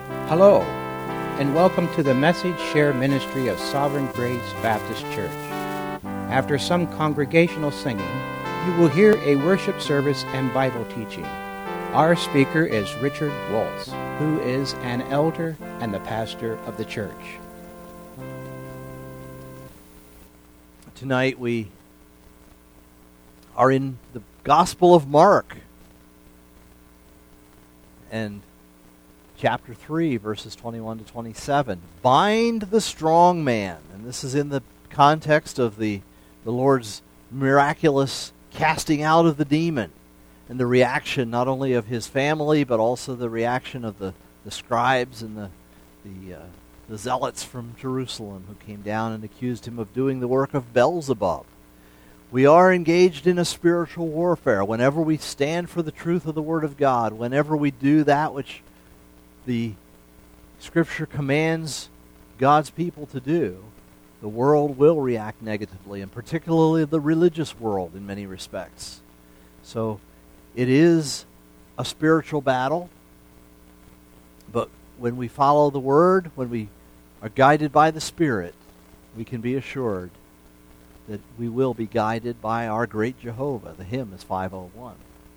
Hello, and welcome to the Message Share Ministry of Sovereign Grace Baptist Church. After some congregational singing, you will hear a worship service and Bible teaching. Our speaker is Richard Waltz, who is an elder and the pastor of the church. Tonight we are in the Gospel of Mark and chapter 3, verses 21 to 27. Bind the strong man. And this is in the context of the Lord's miraculous casting out of the demon and the reaction not only of his family, but also the reaction of the scribes and the zealots from Jerusalem who came down and accused him of doing the work of Beelzebub. We are engaged in a spiritual warfare. Whenever we stand for the truth of the Word of God, whenever we do that which the Scripture commands God's people to do, the world will react negatively, and particularly the religious world in many respects. So it is a spiritual battle, but when we follow the Word, when we are guided by the Spirit, we can be assured that we will be guided by our great Jehovah. The hymn is 501.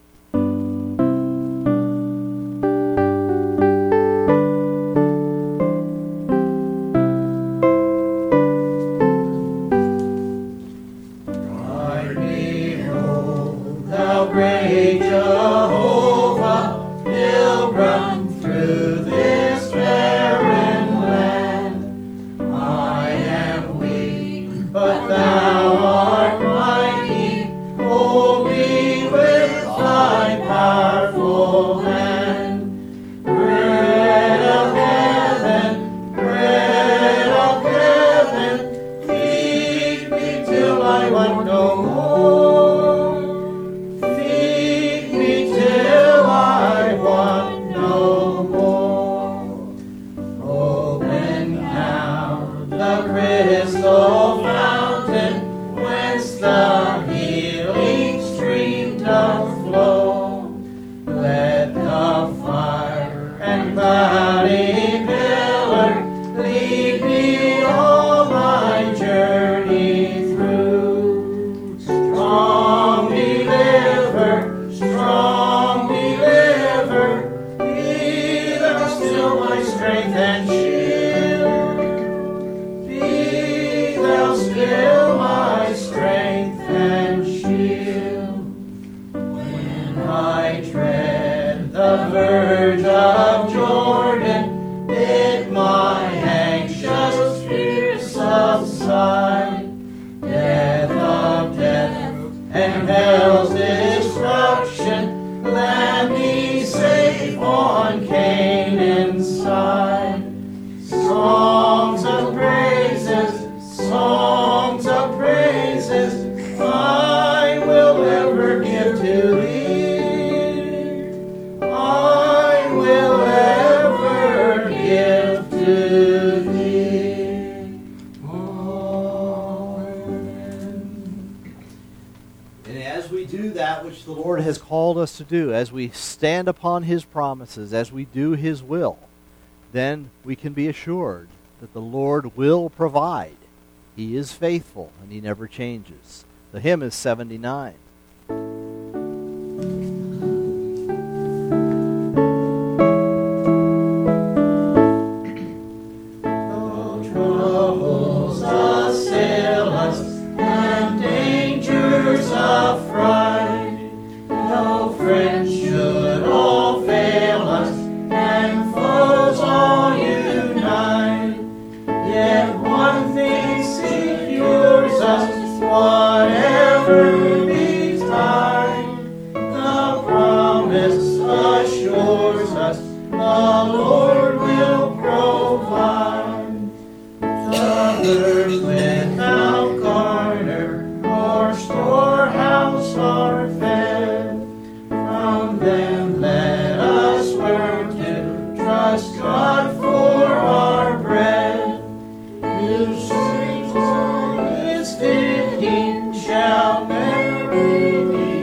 To do, as we stand upon His promises, as we do His will, then we can be assured that the Lord will provide. He is faithful and He never changes. The hymn is 79.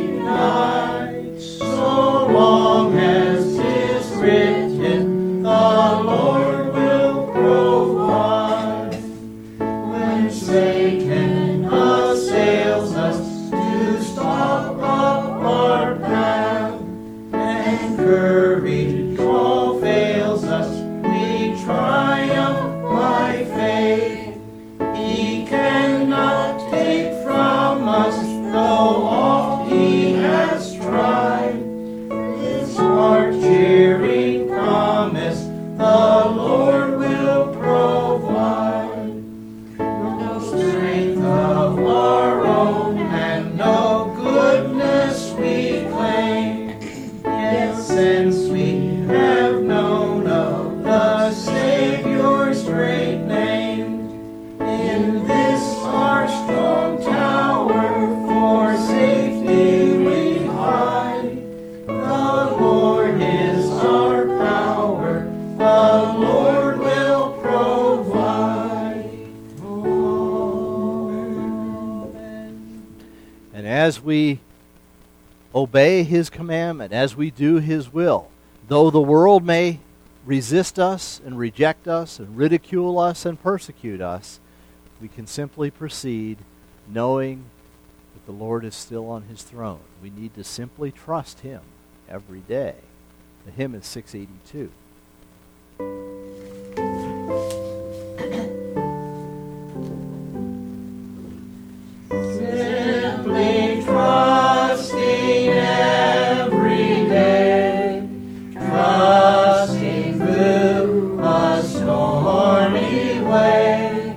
So long as 'tis written, the Lord will provide. When Satan assails us to stop up our path, and courage all fails us, we triumph by faith. He cannot take from us, though oft he has tried. His heart-cheering promise, the Lord will provide. No strength of our own and no goodness we claim, yet since we have known of the Savior's great name, in this our strong tower for safety we hide. The Lord is our power, the Lord will provide. Amen. And as we obey his commandment, as we do his will, though the world may resist us and reject us and ridicule us and persecute us, we can simply proceed knowing that the Lord is still on his throne. We need to simply trust him every day. The hymn is 682. Simply trusting every day, trusting through a stormy way,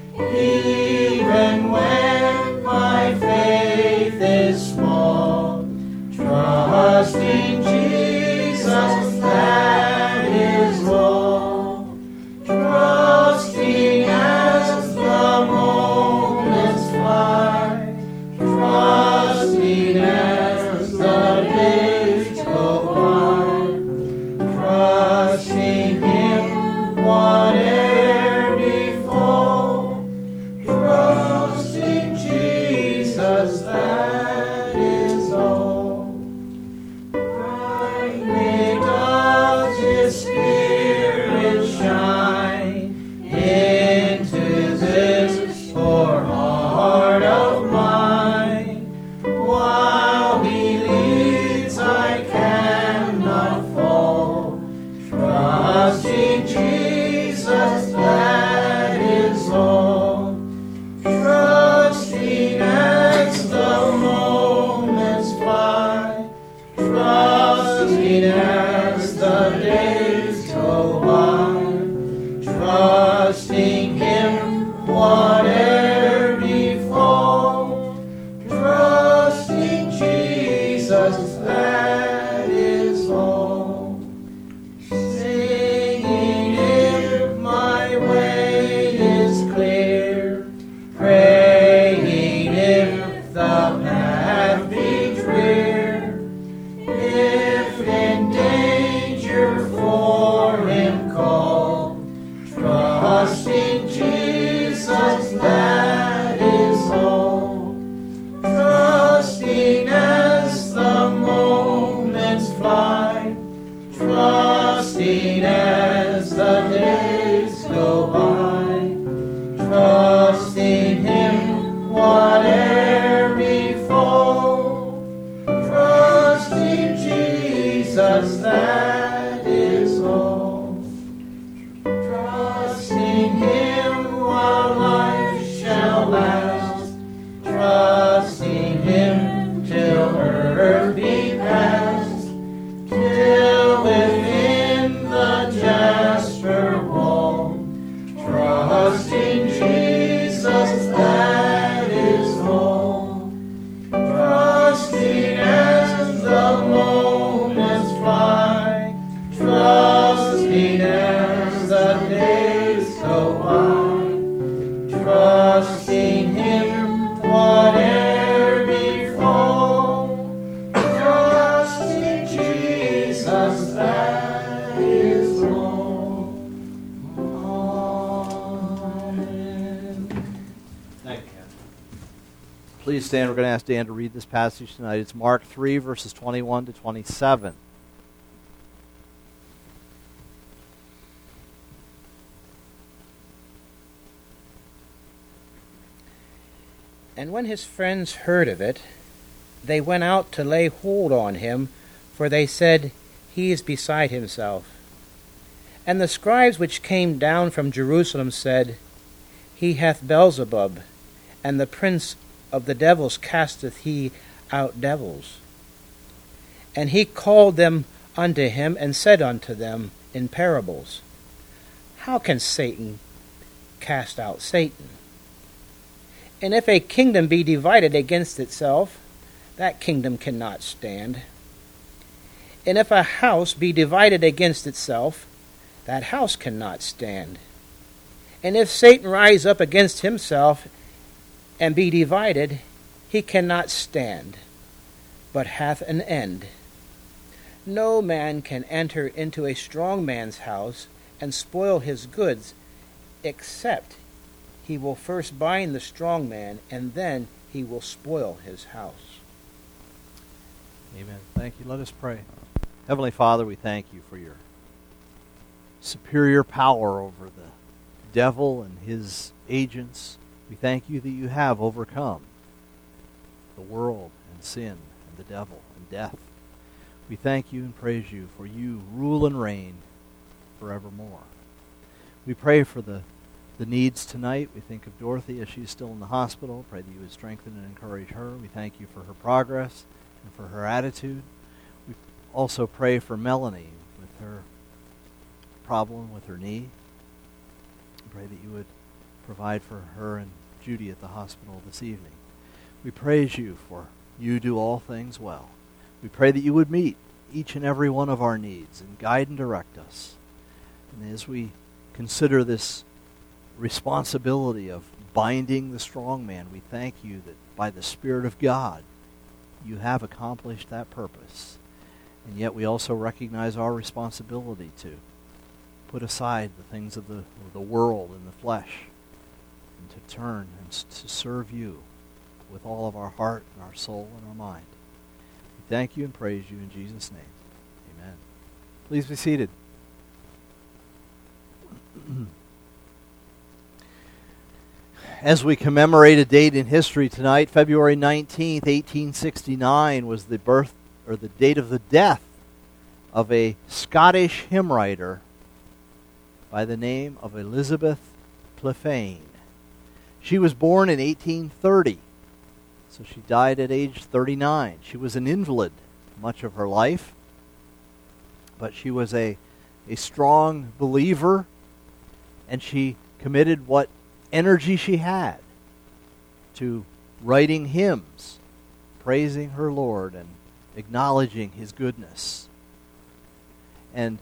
even when my faith is small, trusting Jesus, that is all. Trusting as the moments fly, trusting as the days go by, trusting Him whate'er befall, trusting Jesus, that is all. Brightly does His Spirit shine into this poor heart of mine. While He leads, I cannot fall, trusting Jesus, that is all. Trusting as the moments fly, trusting as the days go by, trusting Him whate'er befall, trusting Jesus, that is all. Singing if my way is clear, praying if the path be drear, if in danger for Him call, trusting Jesus, that is all. Trusting as the moments fly, trusting as the days go by, trusting Him whate'er befall, trusting Jesus, that is all. Trusting Him while life shall last, trusting Him till earth be past, till within the jasper wall, trusting Jesus, that is all. Trusting as the moments fly, trusting as the days go by, trusting Him whate'er befall, trusting Jesus, that is all. Amen. Thank you. Please stand. We're going to ask Dan to read this passage tonight. It's Mark 3, verses 21 to 27. And when his friends heard of it, they went out to lay hold on him, for they said, He is beside himself. And the scribes which came down from Jerusalem said, He hath Beelzebub, and the prince of the devils casteth he out devils. And he called them unto him, and said unto them in parables, How can Satan cast out Satan? And if a kingdom be divided against itself, that kingdom cannot stand. And if a house be divided against itself, that house cannot stand. And if Satan rise up against himself and be divided, he cannot stand, but hath an end. No man can enter into a strong man's house and spoil his goods, except he will first bind the strong man, and then he will spoil his house. Amen. Thank you. Let us pray. Heavenly Father, we thank you for your superior power over the devil and his agents. We thank you that you have overcome the world and sin and the devil and death. We thank you and praise you, for you rule and reign forevermore. We pray for the needs tonight. We think of Dorothy as she's still in the hospital. Pray that you would strengthen and encourage her. We thank you for her progress and for her attitude. We also pray for Melanie with her problem with her knee. Pray that you would provide for her and Judy at the hospital this evening. We praise you, for you do all things well. We pray that you would meet each and every one of our needs and guide and direct us. And as we consider this responsibility of binding the strong man, we thank you that by the Spirit of God, you have accomplished that purpose. And yet we also recognize our responsibility to put aside the things of the world and the flesh, and to turn and to serve you with all of our heart and our soul and our mind. We thank you and praise you in Jesus' name. Amen. Please be seated. As we commemorate a date in history tonight, February 19th, 1869 was the birth, or the date of the death, of a Scottish hymn writer by the name of Elizabeth Clephane. She was born in 1830, so she died at age 39. She was an invalid much of her life, but she was a strong believer, and she committed what energy she had to writing hymns, praising her Lord and acknowledging his goodness. And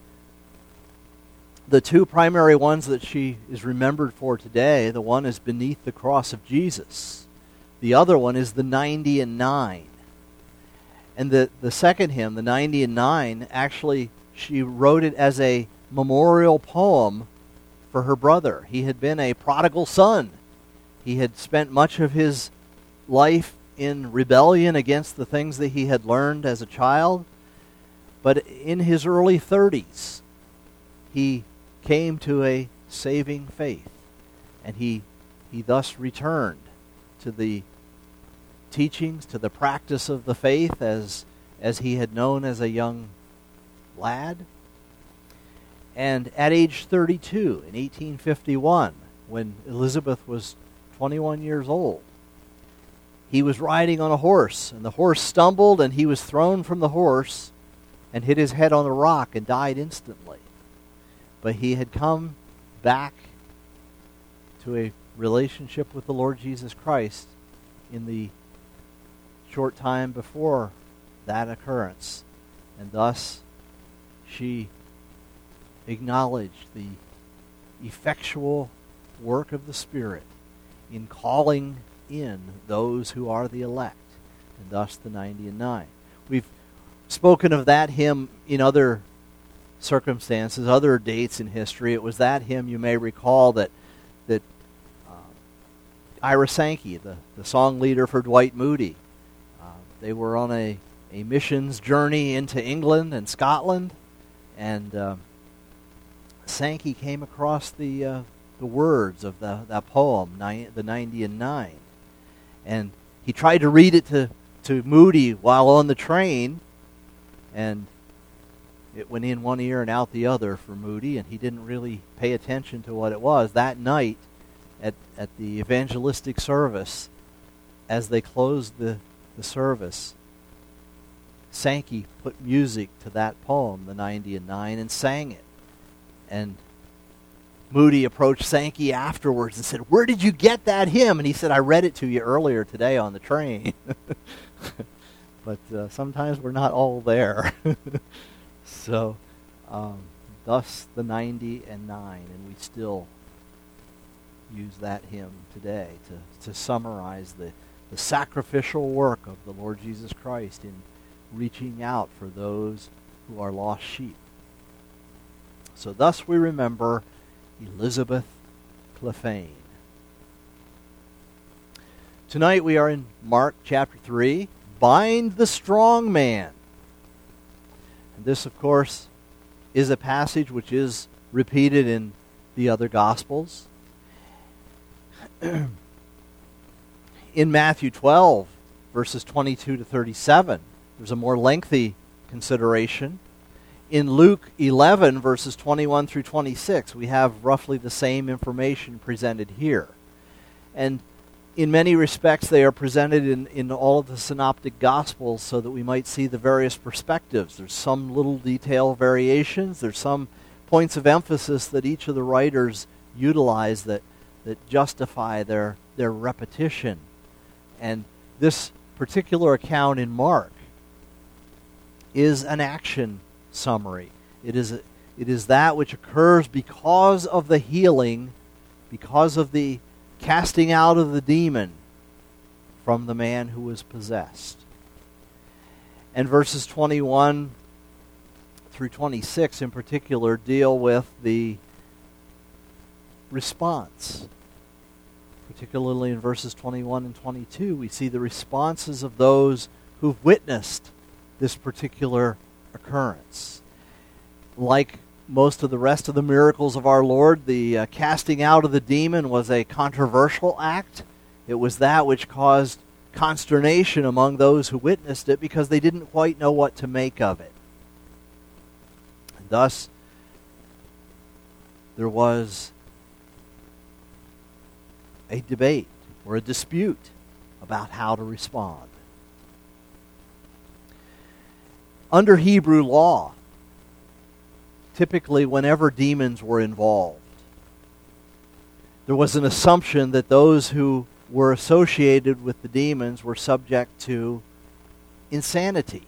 the two primary ones that she is remembered for today, the one is Beneath the Cross of Jesus. The other one is the 90 and 9. And the second hymn, the 90 and 9, actually she wrote it as a memorial poem for her brother. He had been a prodigal son. He had spent much of his life in rebellion against the things that he had learned as a child. But in his early 30s, he came to a saving faith. And he thus returned to the teachings, to the practice of the faith as he had known as a young lad. And at age 32, in 1851, when Elizabeth was 21 years old, he was riding on a horse, and the horse stumbled, and he was thrown from the horse and hit his head on a rock and died instantly. But he had come back to a relationship with the Lord Jesus Christ in the short time before that occurrence, and thus she acknowledged the effectual work of the Spirit in calling in those who are the elect, and thus the 90 and 9. We've spoken of that hymn in other circumstances, other dates in history. It was that hymn, you may recall, that Ira Sankey, the song leader for Dwight Moody, they were on a missions journey into England and Scotland, and Sankey came across the words of that poem, the 90 and 9. And he tried to read it to Moody while on the train, and it went in one ear and out the other for Moody, and he didn't really pay attention to what it was. That night, at the evangelistic service, as they closed the service, Sankey put music to that poem, the 90 and 9, and sang it. And Moody approached Sankey afterwards and said, "Where did you get that hymn?" And he said, "I read it to you earlier today on the train." But sometimes we're not all there. So, thus the 90 and 9, and we still use that hymn today to summarize the sacrificial work of the Lord Jesus Christ in reaching out for those who are lost sheep. So thus we remember Elizabeth Clephane. Tonight we are in Mark chapter 3, Bind the Strong Man. And this, of course, is a passage which is repeated in the other Gospels. In Matthew 12, verses 22 to 37, there's a more lengthy consideration. In Luke 11, verses 21 through 26, we have roughly the same information presented here. And in many respects, they are presented in all of the synoptic Gospels so that we might see the various perspectives. There's some little detail variations. There's some points of emphasis that each of the writers utilize that justify their repetition. And this particular account in Mark is an action summary. It is that which occurs because of the healing, because of the casting out of the demon from the man who was possessed. And verses 21 through 26 in particular deal with the response. Particularly in verses 21 and 22, we see the responses of those who've witnessed this particular occurrence. Like most of the rest of the miracles of our Lord, the casting out of the demon was a controversial act. It was that which caused consternation among those who witnessed it because they didn't quite know what to make of it. And thus, there was a debate or a dispute about how to respond. Under Hebrew law, typically whenever demons were involved, there was an assumption that those who were associated with the demons were subject to insanity.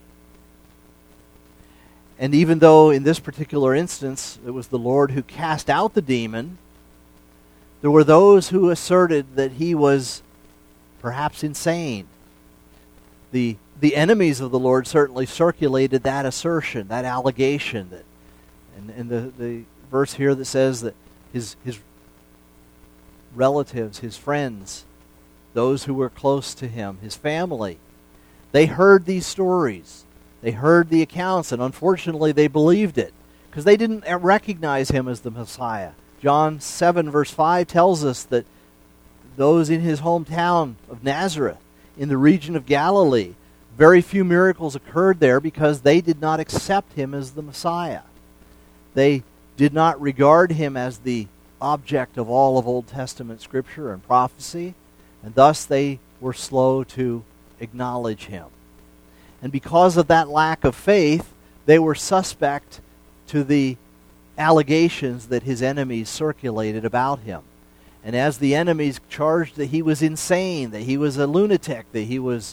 And even though in this particular instance it was the Lord who cast out the demon, there were those who asserted that he was perhaps insane. The enemies of the Lord certainly circulated that assertion, that allegation, that and the verse here that says that his relatives, his friends, those who were close to him, his family, they heard these stories. They heard the accounts, and unfortunately they believed it because they didn't recognize him as the Messiah. John 7 verse 5 tells us that those in his hometown of Nazareth, in the region of Galilee, very few miracles occurred there because they did not accept him as the Messiah. They did not regard him as the object of all of Old Testament scripture and prophecy, and thus they were slow to acknowledge him. And because of that lack of faith, they were suspect to the allegations that his enemies circulated about him. And as the enemies charged that he was insane, that he was a lunatic, that he was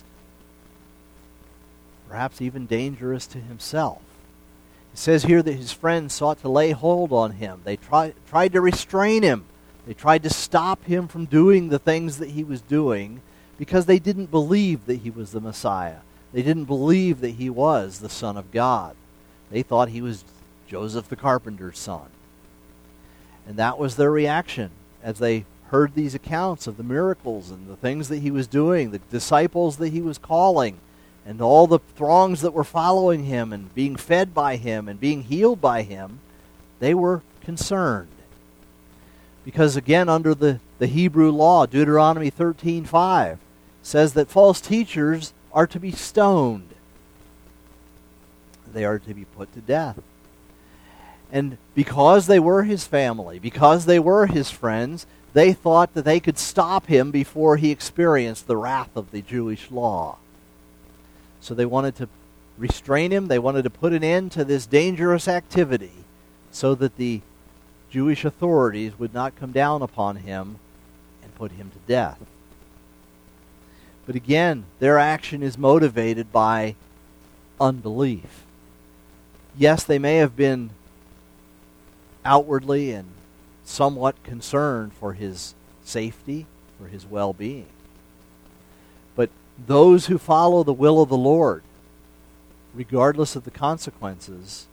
perhaps even dangerous to himself, it says here that his friends sought to lay hold on him. They tried to restrain him. They tried to stop him from doing the things that he was doing because they didn't believe that he was the Messiah. They didn't believe that he was the Son of God. They thought he was Joseph the carpenter's son. And that was their reaction as they heard these accounts of the miracles and the things that he was doing, the disciples that he was calling, and all the throngs that were following him and being fed by him and being healed by him. They were concerned. Because again, under the Hebrew law, Deuteronomy 13:5 says that false teachers are to be stoned. They are to be put to death. And because they were his family, because they were his friends, they thought that they could stop him before he experienced the wrath of the Jewish law. So they wanted to restrain him. They wanted to put an end to this dangerous activity so that the Jewish authorities would not come down upon him and put him to death. But again, their action is motivated by unbelief. Yes, they may have been outwardly and somewhat concerned for his safety, for his well-being. But those who follow the will of the Lord, regardless of the consequences,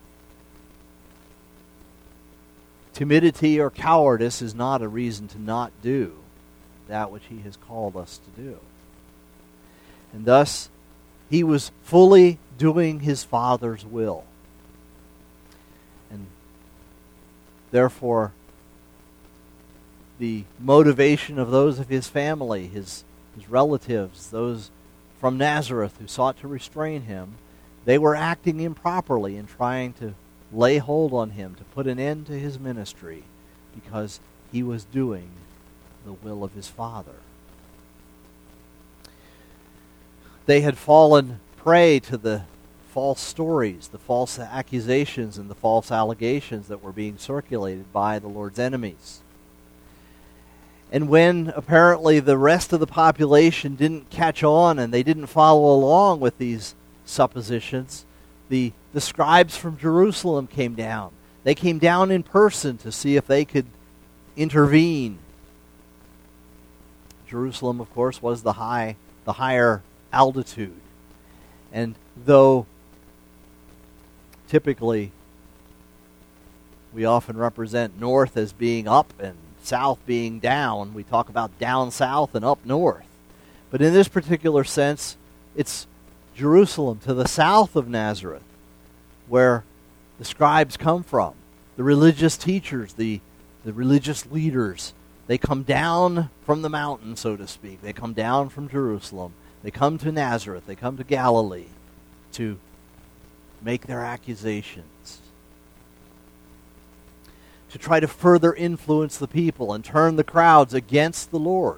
timidity or cowardice is not a reason to not do that which he has called us to do. And thus, he was fully doing his Father's will. And therefore, the motivation of those of his family, his relatives, those from Nazareth who sought to restrain him, they were acting improperly in trying to lay hold on him, to put an end to his ministry, because he was doing the will of his Father. They had fallen prey to the false stories, the false accusations, and the false allegations that were being circulated by the Lord's enemies. And when apparently the rest of the population didn't catch on and they didn't follow along with these suppositions, the scribes from Jerusalem came down. They came down in person to see if they could intervene. Jerusalem, of course, was the higher altitude. And though typically we often represent north as being up and south being down, we talk about down south and up north. But in this particular sense, it's Jerusalem to the south of Nazareth, where the scribes come from, the religious teachers, the religious leaders. They come down from the mountain, so to speak. They come down from Jerusalem. They come to Nazareth. They come to Galilee to make their accusations, to try to further influence the people and turn the crowds against the Lord.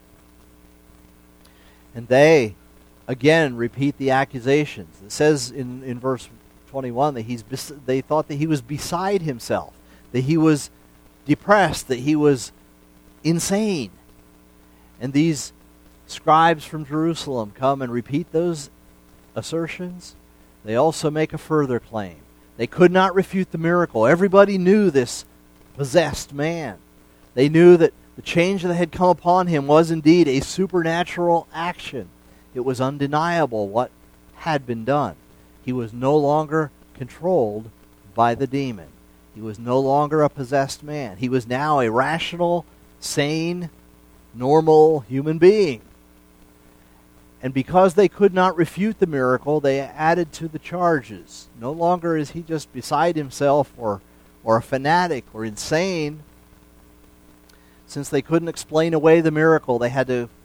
And they, again, repeat the accusations. It says in verse 21 that they thought that he was beside himself, that he was depressed, that he was insane. And these scribes from Jerusalem come and repeat those assertions. They also make a further claim. They could not refute the miracle. Everybody knew this possessed man. They knew that the change that had come upon him was indeed a supernatural action. It was undeniable what had been done. He was no longer controlled by the demon. He was no longer a possessed man. He was now a rational, sane, normal human being. And because they could not refute the miracle, they added to the charges. No longer is he just beside himself or a fanatic or insane. Since they couldn't explain away the miracle, they had to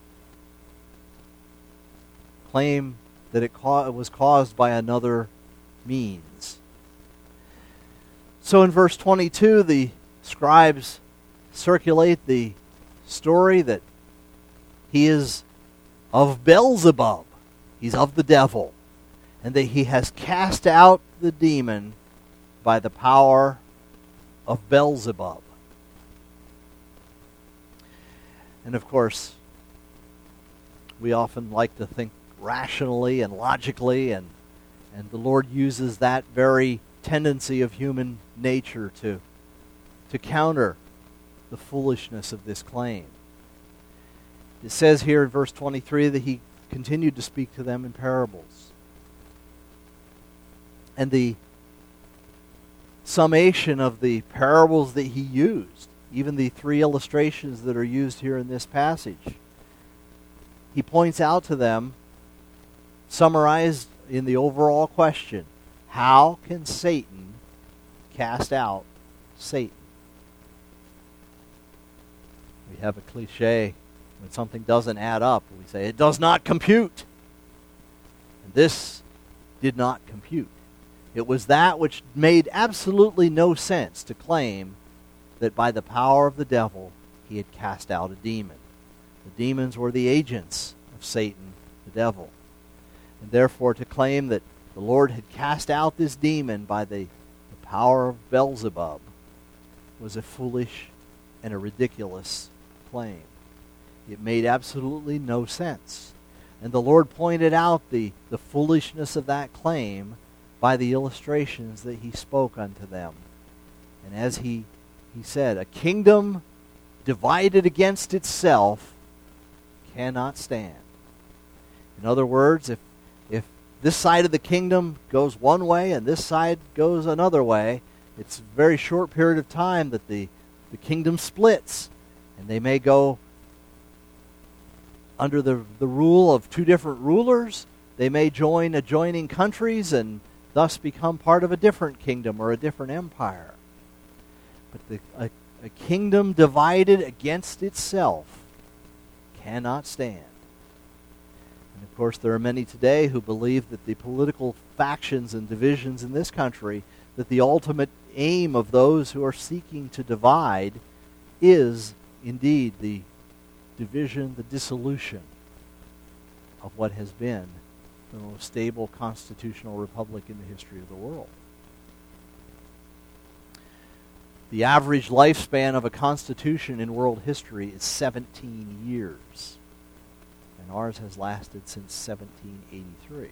claim that it was caused by another means. So in verse 22, the scribes circulate the story that he is of Beelzebub. He's of the devil. And that he has cast out the demon by the power of Beelzebub. And of course, we often like to think rationally and logically, and the Lord uses that very tendency of human nature to counter the foolishness of this claim. It says here in verse 23 that he continued to speak to them in parables. And the summation of the parables that he used, even the three illustrations that are used here in this passage, he points out to them, summarized in the overall question, how can Satan cast out Satan? We have a cliche When something doesn't add up, we say, it does not compute. And this did not compute. It was that which made absolutely no sense to claim that by the power of the devil he had cast out a demon. The demons were the agents of Satan, the devil. And therefore to claim that the Lord had cast out this demon by the power of Beelzebub was a foolish and a ridiculous claim. It made absolutely no sense. And the Lord pointed out the foolishness of that claim by the illustrations that he spoke unto them. And as he said, a kingdom divided against itself cannot stand. In other words, if this side of the kingdom goes one way and this side goes another way, it's a very short period of time that the kingdom splits. And they may go under the rule of two different rulers. They may join adjoining countries and thus become part of a different kingdom or a different empire. But a kingdom divided against itself cannot stand. And of course, there are many today who believe that the political factions and divisions in this country, that the ultimate aim of those who are seeking to divide is indeed the division, the dissolution of what has been the most stable constitutional republic in the history of the world. The average lifespan of a constitution in world history is 17 years. And ours has lasted since 1783.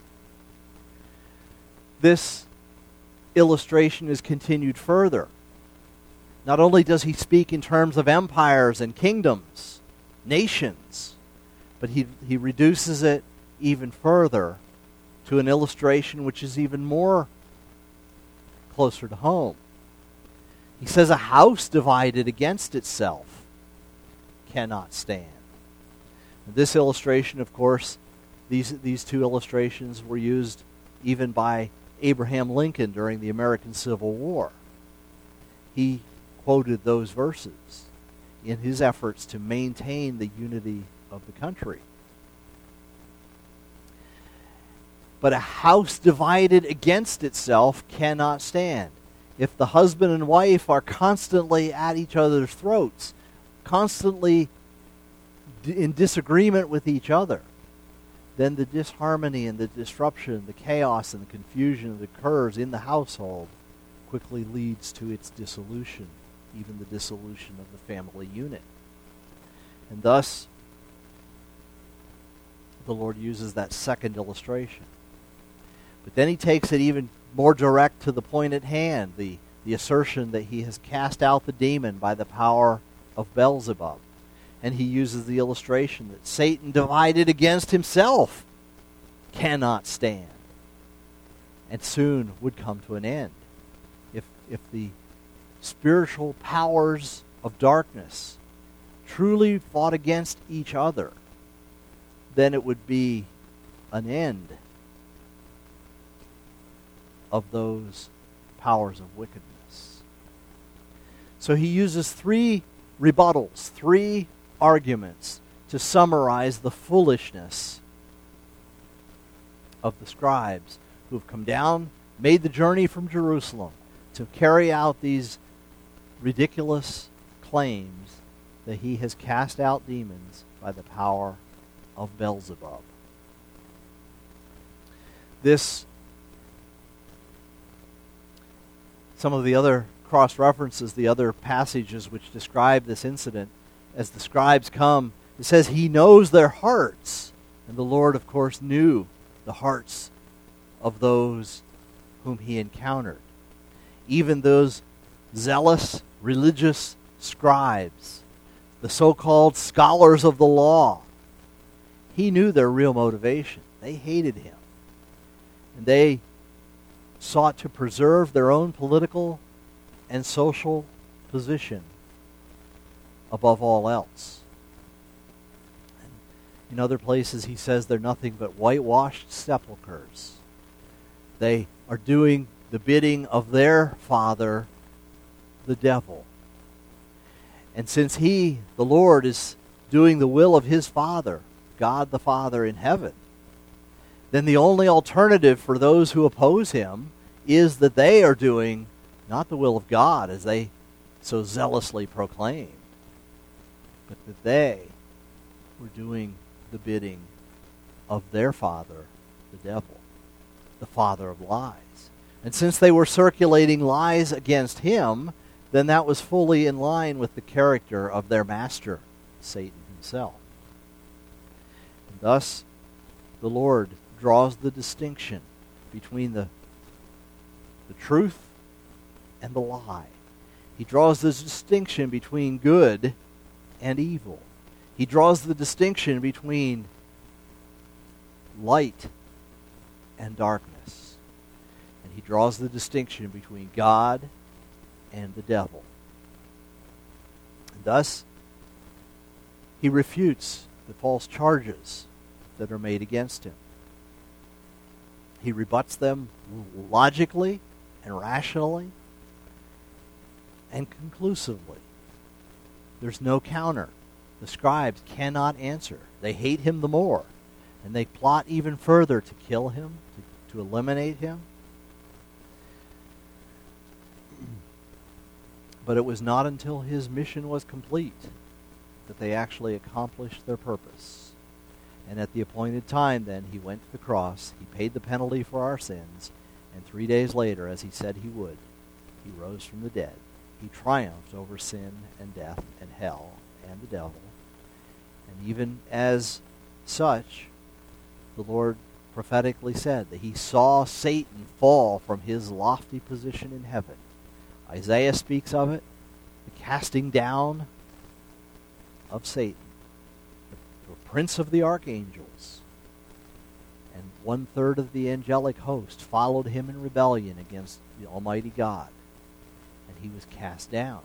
This illustration is continued further. Not only does he speak in terms of empires and kingdoms, nations, but he reduces it even further to an illustration which is even more closer to home. He says a house divided against itself cannot stand. This illustration, of course, these two illustrations were used even by Abraham Lincoln during the American Civil War. He quoted those verses in his efforts to maintain the unity of the country. But a house divided against itself cannot stand. If the husband and wife are constantly at each other's throats, constantly in disagreement with each other, then the disharmony and the disruption, the chaos and the confusion that occurs in the household quickly leads to its dissolution, even the dissolution of the family unit. And thus, the Lord uses that second illustration. But then he takes it even more direct to the point at hand, the assertion that he has cast out the demon by the power of Beelzebub. And he uses the illustration that Satan divided against himself cannot stand and soon would come to an end. If the spiritual powers of darkness truly fought against each other, then it would be an end of those powers of wickedness. So he uses three rebuttals, three arguments to summarize the foolishness of the scribes who have come down, made the journey from Jerusalem to carry out these ridiculous claims that he has cast out demons by the power of Beelzebub. Some of the other cross-references, the other passages which describe this incident, as the scribes come, it says he knows their hearts. And the Lord, of course, knew the hearts of those whom he encountered. Even those zealous, religious scribes, the so-called scholars of the law, he knew their real motivation. They hated him. And they sought to preserve their own political and social position above all else. And in other places he says they're nothing but whitewashed sepulchres. They are doing the bidding of their father, the devil. And since he, the Lord, is doing the will of his Father, God the Father in heaven, then the only alternative for those who oppose him is that they are doing not the will of God as they so zealously proclaim, but that they were doing the bidding of their father, the devil, the father of lies. And since they were circulating lies against him, then that was fully in line with the character of their master, Satan himself. And thus, the Lord draws the distinction between the truth and the lie. He draws the distinction between good and evil. He draws the distinction between light and darkness. And he draws the distinction between God and the devil. And thus, he refutes the false charges that are made against him. He rebuts them logically and rationally and conclusively. There's no counter. The scribes cannot answer. They hate him the more, and they plot even further to kill him, to eliminate him. But it was not until his mission was complete that they actually accomplished their purpose. And at the appointed time, then, he went to the cross, he paid the penalty for our sins, and 3 days later, as he said he would, he rose from the dead. He triumphed over sin and death and hell and the devil. And even as such, the Lord prophetically said that he saw Satan fall from his lofty position in heaven. Isaiah speaks of it, the casting down of Satan, the prince of the archangels. And 1/3 of the angelic host followed him in rebellion against the Almighty God. And he was cast down.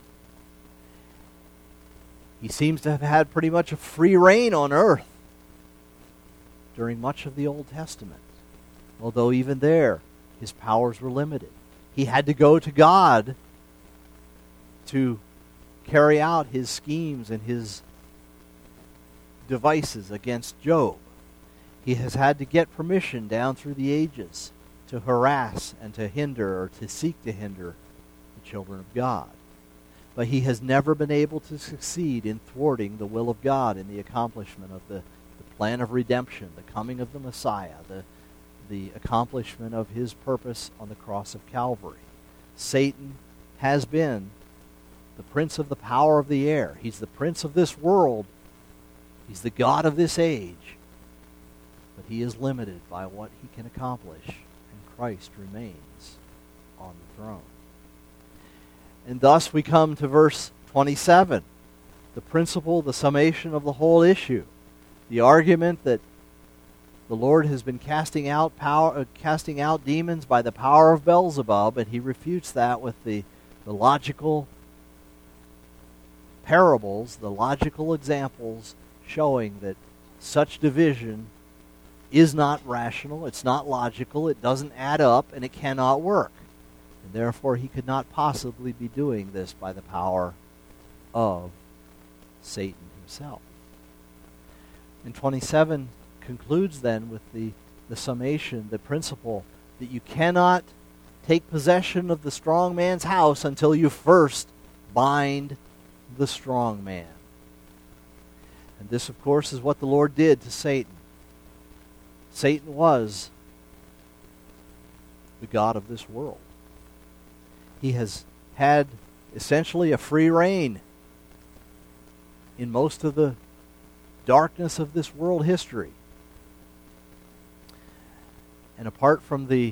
He seems to have had pretty much a free reign on earth during much of the Old Testament. Although even there, his powers were limited. He had to go to God to carry out his schemes and his devices against Job. He has had to get permission down through the ages to harass and to hinder or to seek to hinder the children of God. But he has never been able to succeed in thwarting the will of God in the accomplishment of the plan of redemption, the coming of the Messiah, the accomplishment of his purpose on the cross of Calvary. Satan has been the prince of the power of the air. He's the prince of this world. He's the god of this age. But he is limited by what he can accomplish, and Christ remains on the throne. And thus we come to verse 27, the principle, the summation of the whole issue. The argument that the Lord has been casting out demons by the power of Beelzebub, and he refutes that with the logical parables, the logical examples showing that such division is not rational, it's not logical, it doesn't add up, and it cannot work. And therefore he could not possibly be doing this by the power of Satan himself. And 27 concludes then with the summation, the principle that you cannot take possession of the strong man's house until you first bind the strong man. And this, of course, is what the Lord did to Satan. Satan was the god of this world. He has had essentially a free reign in most of the darkness of this world history. And apart from the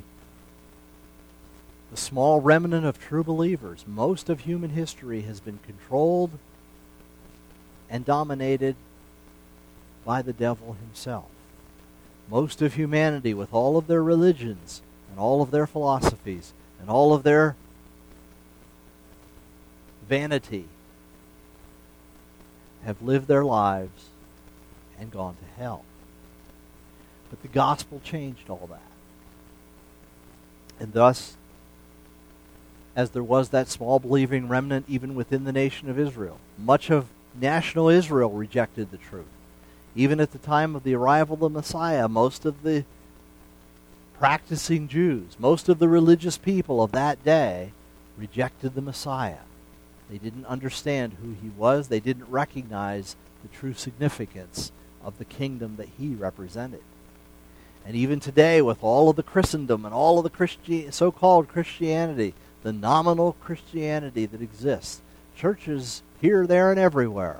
small remnant of true believers, most of human history has been controlled and dominated by the devil himself. Most of humanity, with all of their religions and all of their philosophies and all of their vanity, have lived their lives and gone to hell. But the gospel changed all that. And thus, as there was that small believing remnant even within the nation of Israel, much of national Israel rejected the truth. Even at the time of the arrival of the Messiah, most of the practicing Jews, most of the religious people of that day rejected the Messiah. They didn't understand who he was. They didn't recognize the true significance of the kingdom that he represented. And even today, with all of the Christendom and all of the so-called Christianity, the nominal Christianity that exists, churches here, there, and everywhere.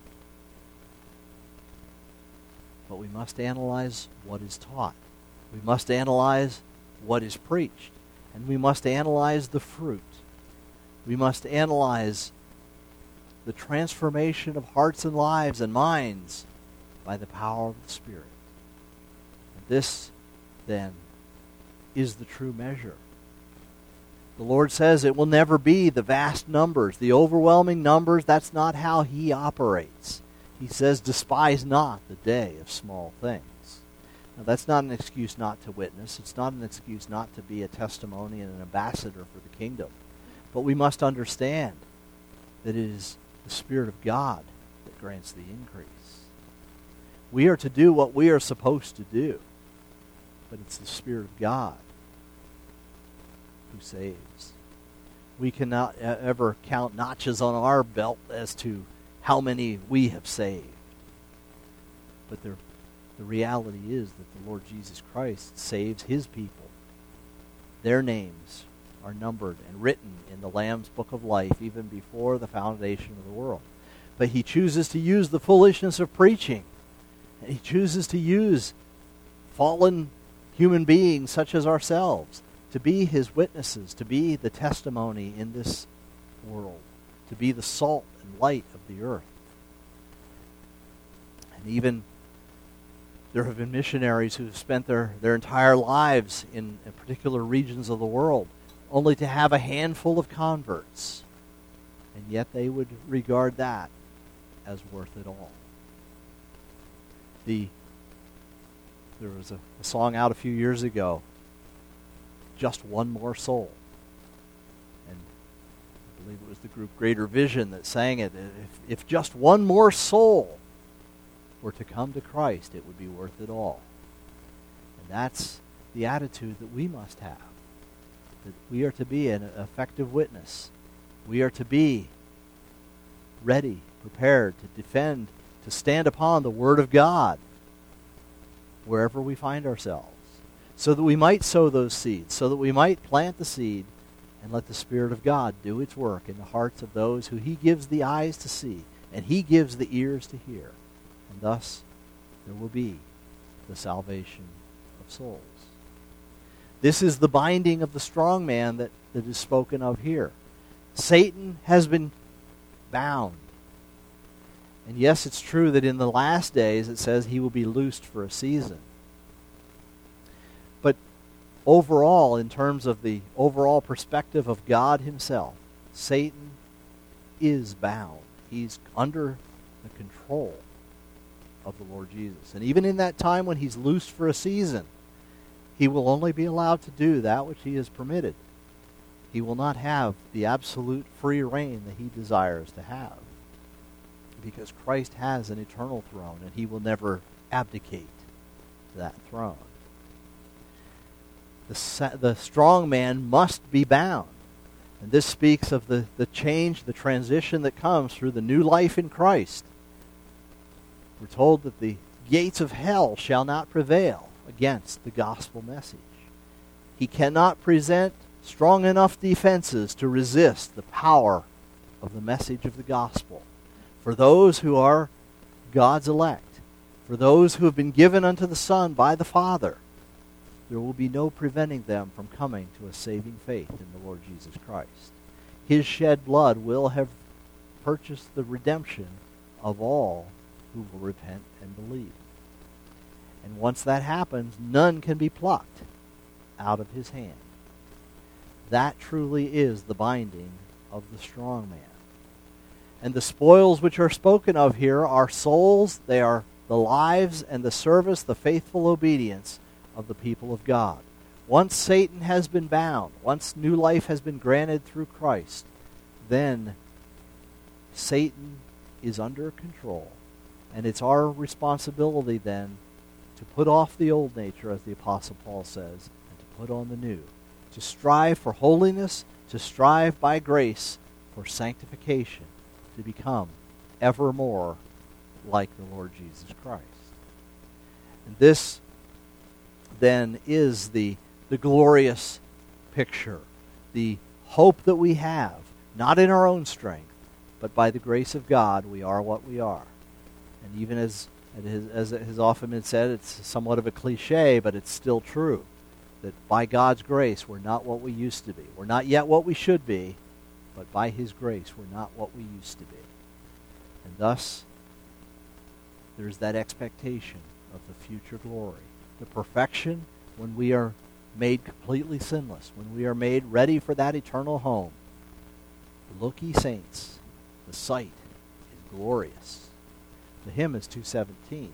But we must analyze what is taught. We must analyze what is preached. And we must analyze the fruit. We must analyze the transformation of hearts and lives and minds by the power of the Spirit. And this, then, is the true measure. The Lord says it will never be the vast numbers, the overwhelming numbers. That's not how he operates. He says, despise not the day of small things. Now, that's not an excuse not to witness. It's not an excuse not to be a testimony and an ambassador for the kingdom. But we must understand that it is the Spirit of God that grants the increase. We are to do what we are supposed to do, but it's the Spirit of God who saves. We cannot ever count notches on our belt as to how many we have saved. But the reality is that the Lord Jesus Christ saves his people. Their names are numbered and written in the Lamb's Book of Life even before the foundation of the world. But he chooses to use the foolishness of preaching. And he chooses to use fallen human beings such as ourselves to be his witnesses, to be the testimony in this world, to be the salt and light of the earth. And even there have been missionaries who have spent their entire lives in particular regions of the world only to have a handful of converts. And yet they would regard that as worth it all. There was a song out a few years ago, Just One More Soul. And I believe it was the group Greater Vision that sang it. If just one more soul were to come to Christ, it would be worth it all. And that's the attitude that we must have. That we are to be an effective witness. We are to be ready, prepared to defend, to stand upon the Word of God wherever we find ourselves, so that we might sow those seeds, so that we might plant the seed and let the Spirit of God do its work in the hearts of those who he gives the eyes to see and he gives the ears to hear. And thus there will be the salvation of souls. This is the binding of the strong man that is spoken of here. Satan has been bound. And yes, it's true that in the last days it says he will be loosed for a season. But overall, in terms of the overall perspective of God himself, Satan is bound. He's under the control of the Lord Jesus. And even in that time when he's loosed for a season, he will only be allowed to do that which he is permitted. He will not have the absolute free reign that he desires to have, because Christ has an eternal throne and he will never abdicate that throne. The strong man must be bound. And this speaks of the change, the transition that comes through the new life in Christ. We're told that the gates of hell shall not prevail against the gospel message. He cannot present strong enough defenses to resist the power of the message of the gospel. For those who are God's elect, for those who have been given unto the Son by the Father, there will be no preventing them from coming to a saving faith in the Lord Jesus Christ. His shed blood will have purchased the redemption of all who will repent and believe. And once that happens, none can be plucked out of his hand. That truly is the binding of the strong man. And the spoils which are spoken of here are souls, they are the lives and the service, the faithful obedience of the people of God. Once Satan has been bound, once new life has been granted through Christ, then Satan is under control. And it's our responsibility then to put off the old nature, as the Apostle Paul says, and to put on the new. To strive for holiness, to strive by grace for sanctification, to become ever more like the Lord Jesus Christ. And this then is the glorious picture, the hope that we have, not in our own strength, but by the grace of God we are what we are. And even as it has often been said, it's somewhat of a cliche, but it's still true, that by God's grace we're not what we used to be. We're not yet what we should be, but by His grace we're not what we used to be. And thus, there's that expectation of the future glory, the perfection when we are made completely sinless, when we are made ready for that eternal home. Look, ye saints, the sight is glorious. The hymn is 217.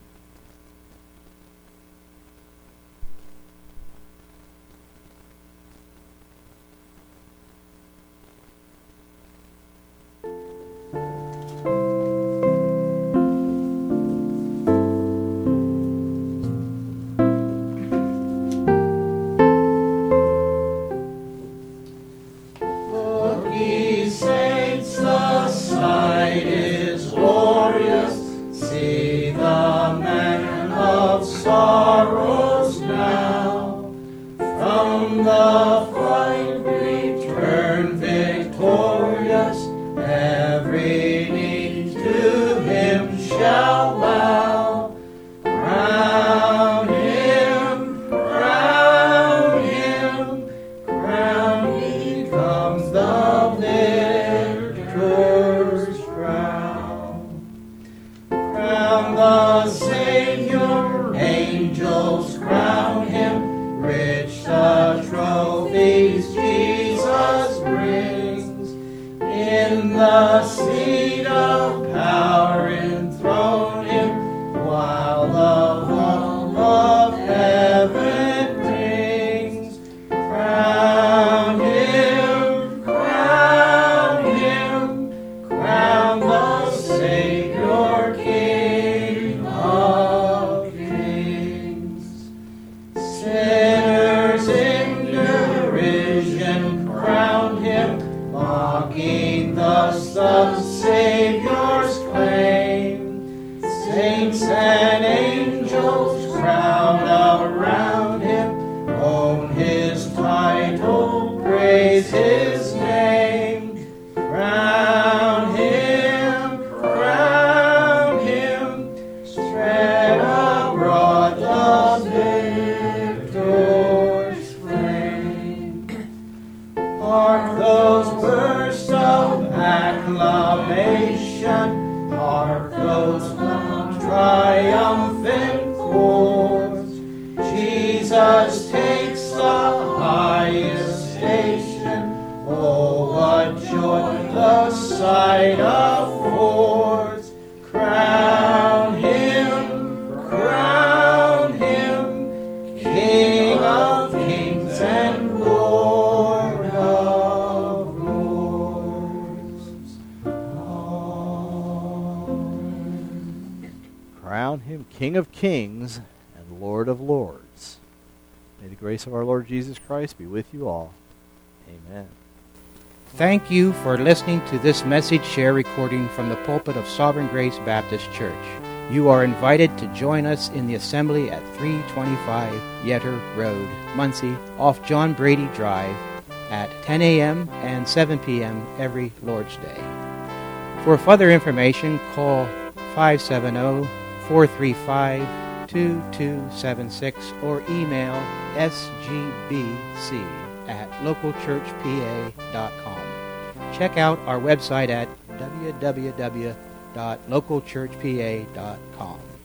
King of kings and Lord of lords. May the grace of our Lord Jesus Christ be with you all. Amen. Thank you for listening to this message share recording from the pulpit of Sovereign Grace Baptist Church. You are invited to join us in the assembly at 325 Yetter Road, Muncie, off John Brady Drive at 10 a.m. and 7 p.m. every Lord's Day. For further information, call 570-435-2276 or email sgbc@localchurchpa.com. Check out our website at www.localchurchpa.com.